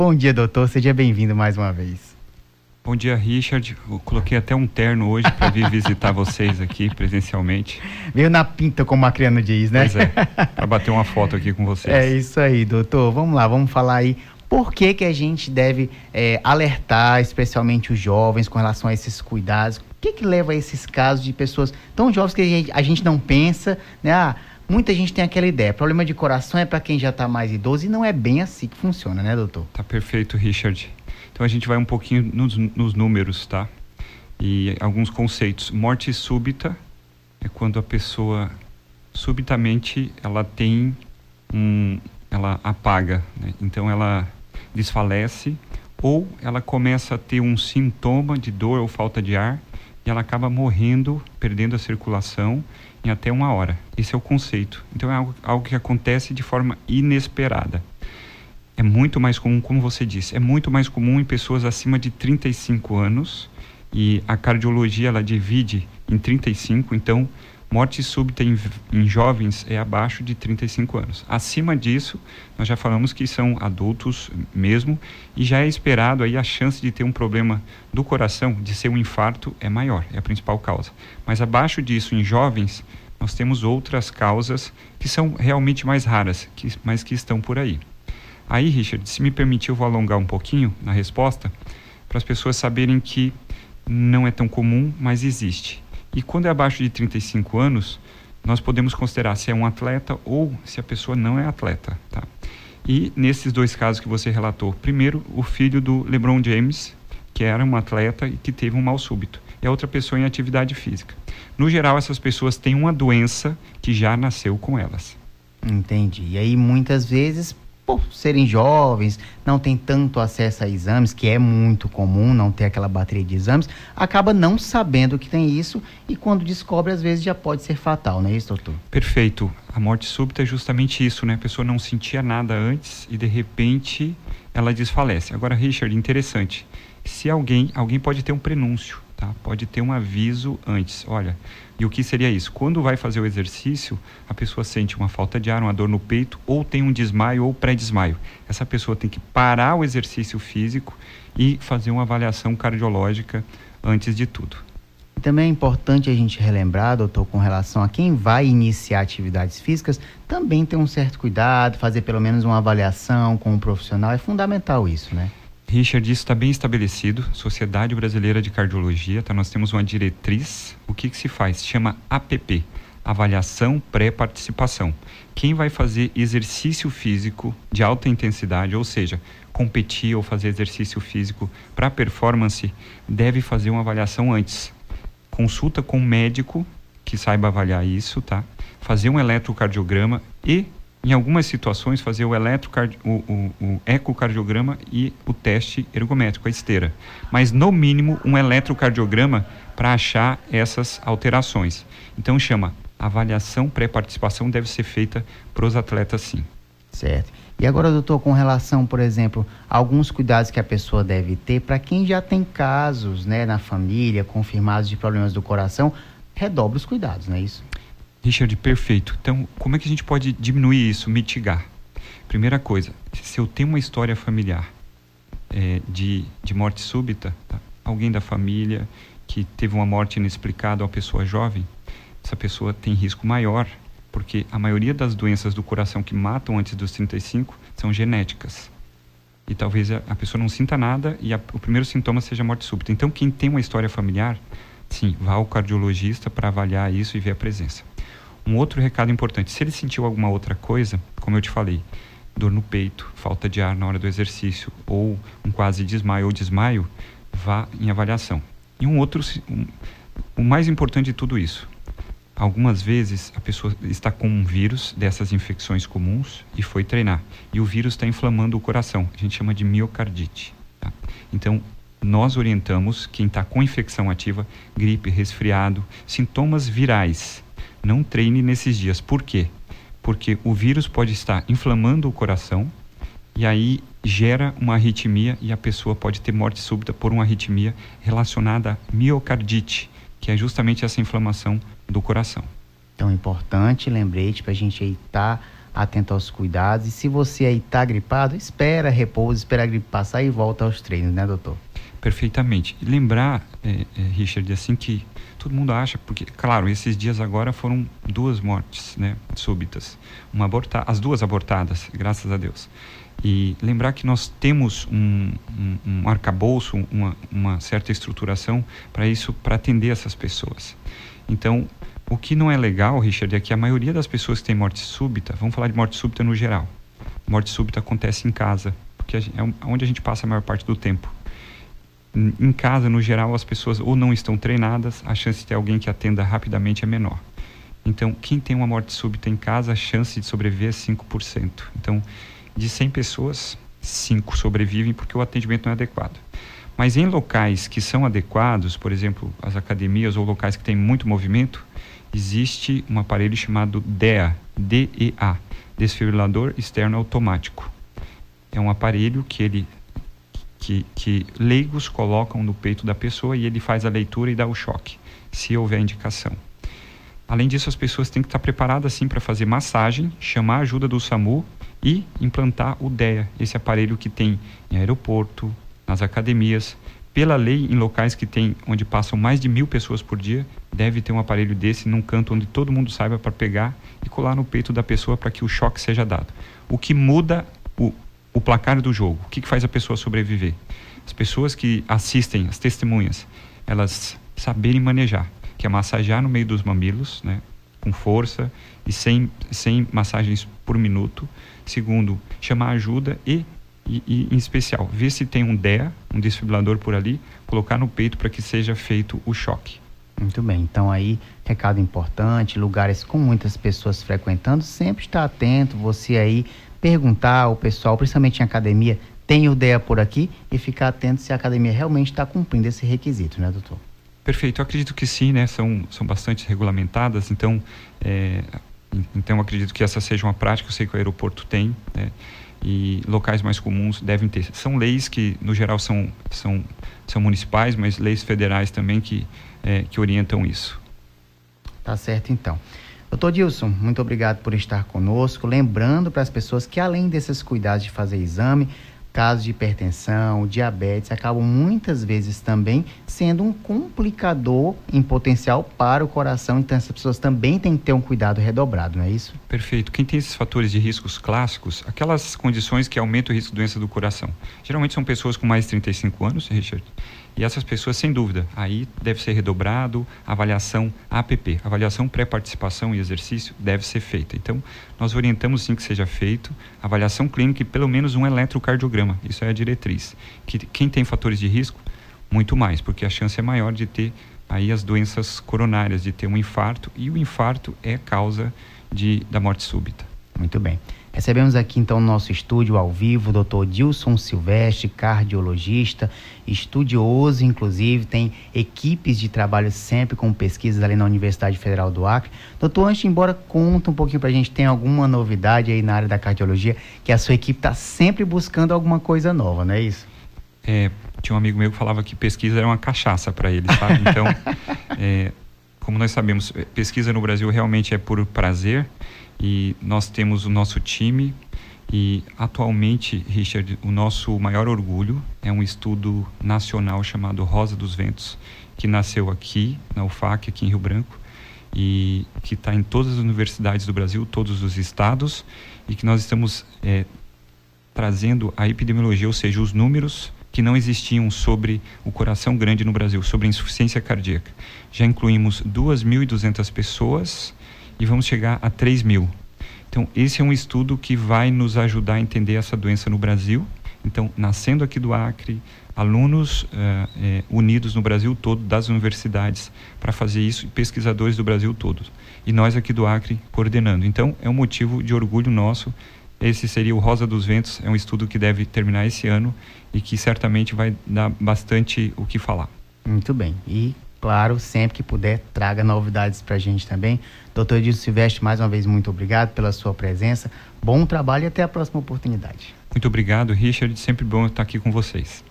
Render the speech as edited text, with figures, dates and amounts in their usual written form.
Bom dia, doutor. Seja bem-vindo mais uma vez. Bom dia, Richard. Eu coloquei até um terno hoje para vir visitar vocês aqui presencialmente. Veio na pinta, como a criança diz, né? Pois é, para bater uma foto aqui com vocês. É isso aí, doutor. Vamos lá, vamos falar aí por que a gente deve alertar, especialmente os jovens, com relação a esses cuidados. O que leva a esses casos de pessoas tão jovens que a gente não pensa, né? Muita gente tem aquela ideia, problema de coração é para quem já está mais idoso e não é bem assim que funciona, né, doutor? Tá perfeito, Richard. Então a gente vai um pouquinho nos números, tá? E alguns conceitos. Morte súbita é quando a pessoa subitamente ela apaga, né? Então ela desfalece ou ela começa a ter um sintoma de dor ou falta de ar e ela acaba morrendo, perdendo a circulação em até 1 hora. Esse é o conceito. Então é algo que acontece de forma inesperada. É muito mais comum, como você disse, é muito mais comum em pessoas acima de 35 anos e a cardiologia ela divide em 35, então morte súbita em jovens é abaixo de 35 anos. Acima disso, nós já falamos que são adultos mesmo e já é esperado aí a chance de ter um problema do coração, de ser um infarto, é maior, é a principal causa. Mas abaixo disso, em jovens, nós temos outras causas que são realmente mais raras, mas que estão por aí. Aí, Richard, se me permitir, eu vou alongar um pouquinho na resposta, para as pessoas saberem que não é tão comum, mas existe. E quando é abaixo de 35 anos, nós podemos considerar se é um atleta ou se a pessoa não é atleta, tá? E nesses 2 casos que você relatou, primeiro, o filho do LeBron James, que era um atleta e que teve um mal súbito, e a outra pessoa em atividade física. No geral, essas pessoas têm uma doença que já nasceu com elas. Entendi. E aí, muitas vezes, por serem jovens, não tem tanto acesso a exames, que é muito comum não ter aquela bateria de exames, acaba não sabendo que tem isso e quando descobre, às vezes já pode ser fatal, não é isso, doutor? Perfeito. A morte súbita é justamente isso, né? A pessoa não sentia nada antes e de repente ela desfalece. Agora, Richard, interessante. Se alguém pode ter um prenúncio, tá? Pode ter um aviso antes. Olha, e o que seria isso? Quando vai fazer o exercício, a pessoa sente uma falta de ar, uma dor no peito, ou tem um desmaio ou pré-desmaio. Essa pessoa tem que parar o exercício físico e fazer uma avaliação cardiológica antes de tudo. E também é importante a gente relembrar, doutor, com relação a quem vai iniciar atividades físicas, também ter um certo cuidado, fazer pelo menos uma avaliação com um profissional, é fundamental isso, né? Richard, isso está bem estabelecido, Sociedade Brasileira de Cardiologia, tá? Nós temos uma diretriz, o que se faz? Se chama APP, Avaliação Pré-Participação. Quem vai fazer exercício físico de alta intensidade, ou seja, competir ou fazer exercício físico para performance, deve fazer uma avaliação antes. Consulta com um médico que saiba avaliar isso, tá? Fazer um eletrocardiograma e, em algumas situações, fazer o ecocardiograma e o teste ergométrico, a esteira. Mas, no mínimo, um eletrocardiograma para achar essas alterações. Então, chama avaliação pré-participação, deve ser feita para os atletas, sim. Certo. E agora, doutor, com relação, por exemplo, a alguns cuidados que a pessoa deve ter para quem já tem casos, né, na família, confirmados de problemas do coração, redobre os cuidados, não é isso? Richard, perfeito. Então, como é que a gente pode diminuir isso, mitigar? Primeira coisa, se eu tenho uma história familiar de morte súbita, tá? Alguém da família que teve uma morte inexplicada, uma pessoa jovem, essa pessoa tem risco maior, porque a maioria das doenças do coração que matam antes dos 35 são genéticas. E talvez a pessoa não sinta nada e o primeiro sintoma seja morte súbita. Então, quem tem uma história familiar, sim, vá ao cardiologista para avaliar isso e ver a presença. Um outro recado importante, se ele sentiu alguma outra coisa, como eu te falei, dor no peito, falta de ar na hora do exercício, ou um quase desmaio ou desmaio, vá em avaliação. E o mais importante de tudo isso, algumas vezes a pessoa está com um vírus dessas infecções comuns e foi treinar, e o vírus está inflamando o coração, a gente chama de miocardite, tá? Então, nós orientamos quem está com infecção ativa, gripe, resfriado, sintomas virais, não treine nesses dias. Por quê? Porque o vírus pode estar inflamando o coração e aí gera uma arritmia e a pessoa pode ter morte súbita por uma arritmia relacionada à miocardite, que é justamente essa inflamação do coração. Então, importante, lembrete para a gente estar atento aos cuidados. E se você aí está gripado, espera, repousa, espera a gripe passar e volta aos treinos, né, doutor? Perfeitamente. E lembrar, Richard, assim que todo mundo acha, porque, claro, esses dias agora foram 2 mortes, né, súbitas. As 2 abortadas, graças a Deus. E lembrar que nós temos um arcabouço, uma certa estruturação para isso, para atender essas pessoas. Então, o que não é legal, Richard, é que a maioria das pessoas que têm morte súbita, vamos falar de morte súbita no geral. Morte súbita acontece em casa, porque é onde a gente passa a maior parte do tempo. Em casa, no geral, as pessoas ou não estão treinadas, a chance de ter alguém que atenda rapidamente é menor. Então, quem tem uma morte súbita em casa, a chance de sobreviver é 5%. Então, de 100 pessoas, 5 sobrevivem porque o atendimento não é adequado. Mas em locais que são adequados, por exemplo, as academias ou locais que têm muito movimento, existe um aparelho chamado DEA, D-E-A, desfibrilador externo automático. É um aparelho que leigos colocam no peito da pessoa e ele faz a leitura e dá o choque, se houver indicação. Além disso, as pessoas têm que estar preparadas sim para fazer massagem, chamar a ajuda do SAMU e implantar o DEA, esse aparelho que tem em aeroporto, nas academias. Pela lei, em locais onde passam mais de 1.000 pessoas por dia, deve ter um aparelho desse num canto onde todo mundo saiba para pegar e colar no peito da pessoa para que o choque seja dado. O que muda o placar do jogo, o que faz a pessoa sobreviver? As pessoas que assistem, as testemunhas, elas saberem manejar, que é massagear no meio dos mamilos, né, com força e sem massagens por minuto. Segundo, chamar ajuda e em especial, ver se tem um DEA, um desfibrilador por ali, colocar no peito para que seja feito o choque. Muito bem, então aí, recado importante, lugares com muitas pessoas frequentando, sempre estar atento, você aí perguntar ao pessoal, principalmente em academia, tem o DEA por aqui, e ficar atento se a academia realmente está cumprindo esse requisito, né, doutor? Perfeito, eu acredito que sim, né, são bastante regulamentadas, então eu acredito que essa seja uma prática, eu sei que o aeroporto tem, né, e locais mais comuns devem ter. São leis que, no geral, são municipais, mas leis federais também que orientam isso. Tá certo, então. Doutor Dilson, muito obrigado por estar conosco. Lembrando para as pessoas que, além desses cuidados de fazer exame, casos de hipertensão, diabetes, acabam muitas vezes também sendo um complicador em potencial para o coração. Então, essas pessoas também têm que ter um cuidado redobrado, não é isso? Perfeito. Quem tem esses fatores de riscos clássicos, aquelas condições que aumentam o risco de doença do coração, geralmente são pessoas com mais de 35 anos, Richard, e essas pessoas, sem dúvida, aí deve ser redobrado, avaliação APP, avaliação pré-participação e exercício, deve ser feita. Então, nós orientamos sim que seja feito, avaliação clínica e pelo menos um eletrocardiograma, isso é a diretriz. Quem tem fatores de risco, muito mais, porque a chance é maior de ter aí as doenças coronárias, de ter um infarto, e o infarto é causa da morte súbita. Muito bem. Recebemos aqui então no nosso estúdio ao vivo o Dr. Dilson Silvestre, cardiologista, estudioso, inclusive, tem equipes de trabalho sempre com pesquisas ali na Universidade Federal do Acre. Doutor, antes de ir embora, conta um pouquinho pra gente, tem alguma novidade aí na área da cardiologia, que a sua equipe está sempre buscando alguma coisa nova, não é isso? Tinha um amigo meu que falava que pesquisa era uma cachaça para ele, sabe? Então, como nós sabemos, pesquisa no Brasil realmente é por prazer, e nós temos o nosso time e atualmente, Richard, o nosso maior orgulho é um estudo nacional chamado Rosa dos Ventos, que nasceu aqui na UFAC, aqui em Rio Branco, e que está em todas as universidades do Brasil, todos os estados, e que nós estamos trazendo a epidemiologia, ou seja, os números que não existiam sobre o coração grande no Brasil, sobre a insuficiência cardíaca. Já incluímos 2.200 pessoas e vamos chegar a 3.000. Então, esse é um estudo que vai nos ajudar a entender essa doença no Brasil. Então, nascendo aqui do Acre, alunos unidos no Brasil todo, das universidades, para fazer isso, e pesquisadores do Brasil todo. E nós aqui do Acre coordenando. Então, é um motivo de orgulho nosso. Esse seria o Rosa dos Ventos, é um estudo que deve terminar esse ano e que certamente vai dar bastante o que falar. Muito bem. E, claro, sempre que puder, traga novidades para a gente também. Dr. Dilson Silvestre, mais uma vez, muito obrigado pela sua presença. Bom trabalho e até a próxima oportunidade. Muito obrigado, Richard. Sempre bom estar aqui com vocês.